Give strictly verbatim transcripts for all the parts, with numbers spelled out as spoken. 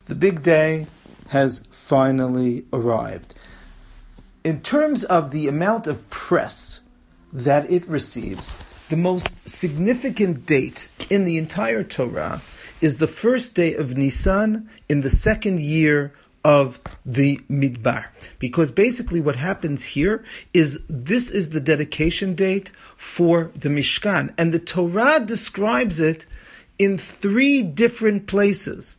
The big day has finally arrived. In terms of the amount of press that it receives, the most significant date in the entire Torah is the first day of Nisan in the second year of the Midbar. Because basically what happens here is this is the dedication date for the Mishkan. And the Torah describes it in three different places.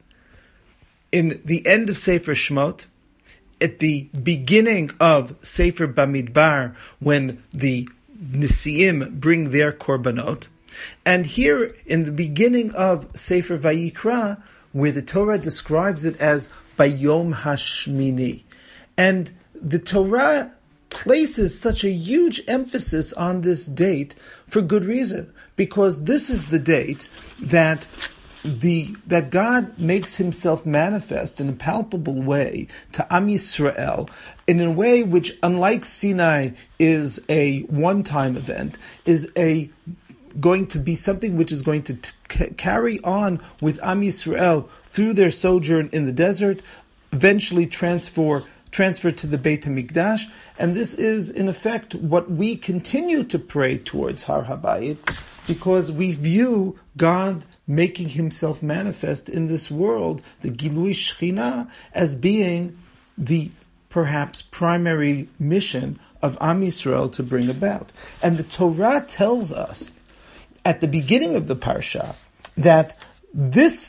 In the end of Sefer Shemot, at the beginning of Sefer Bamidbar, when the Nisiim bring their korbanot, and here in the beginning of Sefer Vayikra, where the Torah describes it as Bayom Hashmini. And the Torah places such a huge emphasis on this date for good reason, because this is the date that the that God makes himself manifest in a palpable way to Am Yisrael, in a way which, unlike Sinai, is a one-time event, is a going to be something which is going to t- carry on with Am Yisrael through their sojourn in the desert, eventually transfer transfer to the Beit HaMikdash, and this is in effect what we continue to pray towards Har HaBayit, because we view God making himself manifest in this world, the Gilui Shechina, as being the perhaps primary mission of Am Yisrael to bring about. And the Torah tells us at the beginning of the Parsha that this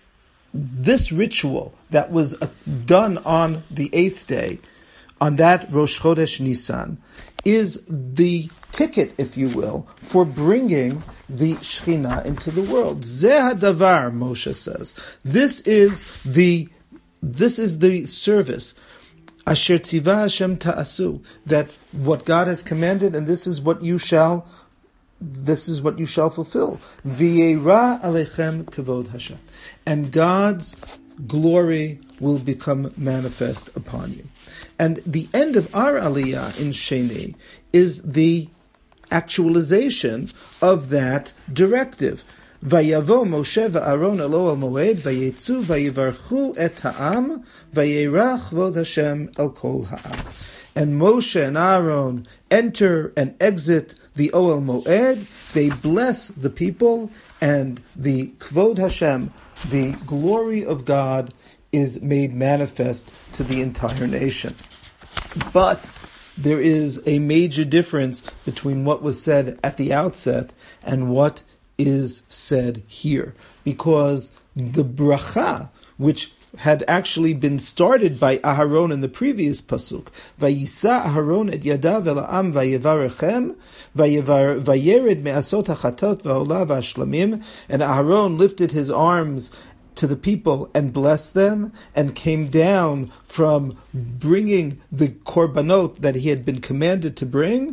this ritual that was done on the eighth day, on that Rosh Chodesh Nisan, is the ticket, if you will, for bringing the Shekhinah into the world. Zeh hadavar, Moshe says. This is the this is the service. Asher tzivah Hashem ta'asu, that what God has commanded, and this is what you shall this is what you shall fulfill. V'yeira aleichem kavod Hashem. And God's glory will become manifest upon you. And the end of our Aliyah in Sheni is the actualization of that directive. Vayavo Moshe va'Aaron elo al moed vayetzu vayivarchu et ha'am vayera chvod Hashem el kol ha'am. And Moshe and Aaron enter and exit the Ohel Moed. They bless the people, and the Kvod Hashem, the glory of God, is made manifest to the entire nation. But there is a major difference between what was said at the outset and what is said here, because the bracha, which had actually been started by Aharon in the previous pasuk, Vayisa Aharon et yadav el ha'am vayevarechem vayered me'asot hachatot va'olah va'ashlamim, and Aharon lifted his arms to the people and blessed them, and came down from bringing the korbanot that he had been commanded to bring.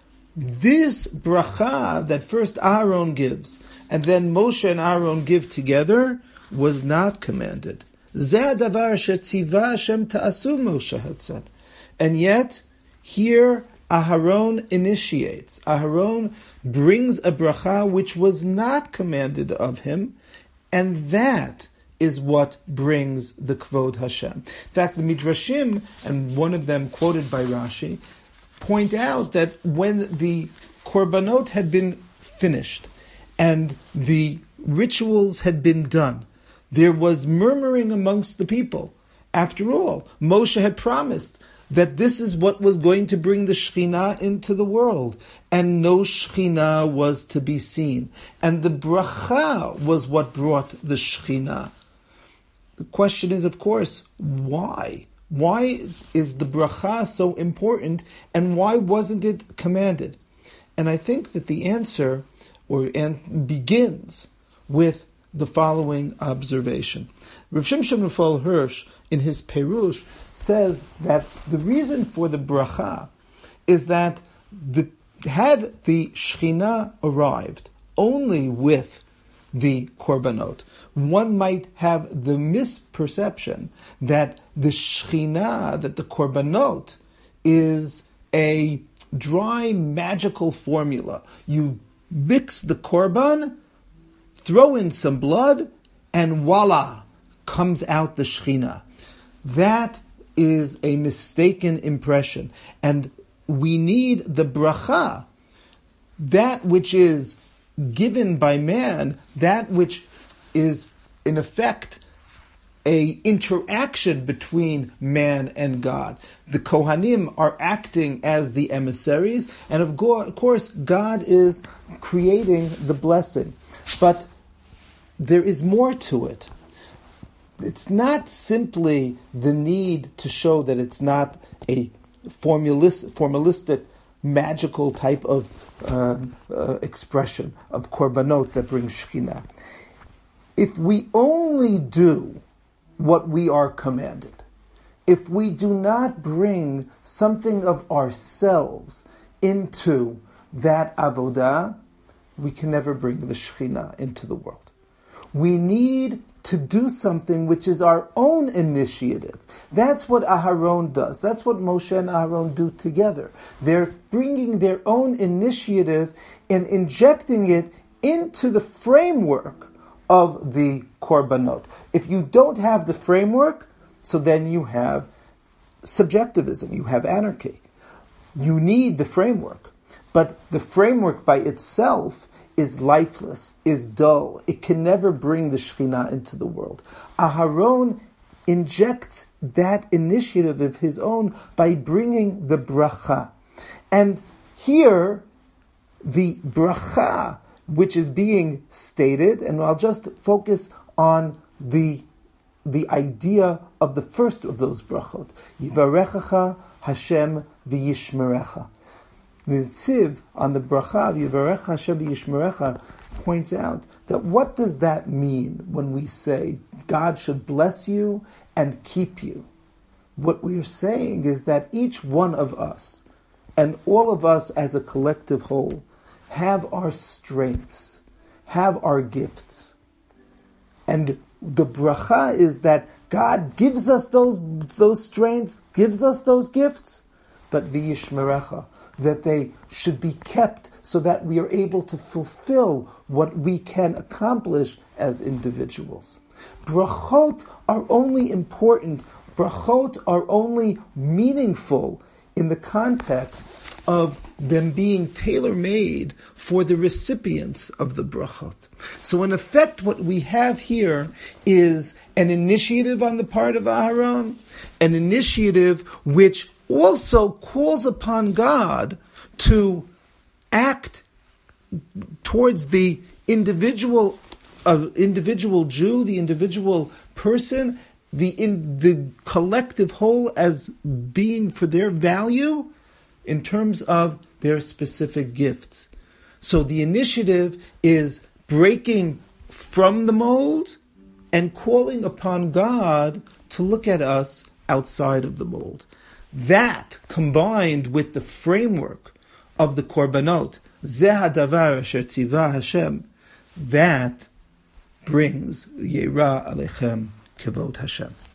This bracha that first Aharon gives, and then Moshe and Aaron give together, was not commanded. Zeh hadavar shetzivah Hashem ta'asu, Moshe had said. And yet, here Aharon initiates. Aharon brings a bracha which was not commanded of him, and that is what brings the Kvod Hashem. In fact, the Midrashim, and one of them quoted by Rashi, point out that when the korbanot had been finished and the rituals had been done, there was murmuring amongst the people. After all, Moshe had promised that this is what was going to bring the Shekhinah into the world, and no Shekhinah was to be seen. And the bracha was what brought the Shekhinah. The question is, of course, why? Why is the bracha so important, and why wasn't it commanded? And I think that the answer or and begins with the following observation. Rav Shimshon Raphael Hirsch, in his Perush, says that the reason for the bracha is that the, had the Shekhinah arrived only with the korbanot, one might have the misperception that the Shekhinah, that the korbanot, is a dry magical formula. You mix the korban, throw in some blood, and voila, comes out the Shekhinah. That is a mistaken impression. And we need the bracha, that which is given by man, that which is in effect a interaction between man and God. The Kohanim are acting as the emissaries, and of, go- of course God is creating the blessing. But there is more to it. It's not simply the need to show that it's not a formalist, formalistic, magical type of uh, uh, expression of korbanot that brings Shekhinah. If we only do what we are commanded, if we do not bring something of ourselves into that avodah, we can never bring the Shekhinah into the world. We need to do something which is our own initiative. That's what Aharon does. That's what Moshe and Aharon do together. They're bringing their own initiative and injecting it into the framework of the korbanot. If you don't have the framework, so then you have subjectivism, you have anarchy. You need the framework. But the framework by itself is lifeless, is dull. It can never bring the Shekhinah into the world. Aharon injects that initiative of his own by bringing the bracha. And here, the bracha, which is being stated, and I'll just focus on the, the idea of the first of those brachot. Yivarechacha Hashem v'yishmerecha. The Tziv on the bracha, Yivarecha Hashem v'yishmerecha, points out that what does that mean when we say God should bless you and keep you? What we are saying is that each one of us, and all of us as a collective whole, have our strengths, have our gifts. And the bracha is that God gives us those, those strengths, gives us those gifts, but v'yishmerecha, that they should be kept so that we are able to fulfill what we can accomplish as individuals. Brachot are only important, brachot are only meaningful in the context of them being tailor-made for the recipients of the brachot. So in effect, what we have here is an initiative on the part of Aharon, an initiative which also calls upon God to act towards the individual uh, individual Jew, the individual person, the in, the collective whole as being for their value in terms of their specific gifts. So the initiative is breaking from the mold and calling upon God to look at us outside of the mold. That, combined with the framework of the korbanot, Zeh hadavar asher tziva Hashem, that brings Yera Alechem Kavod Hashem.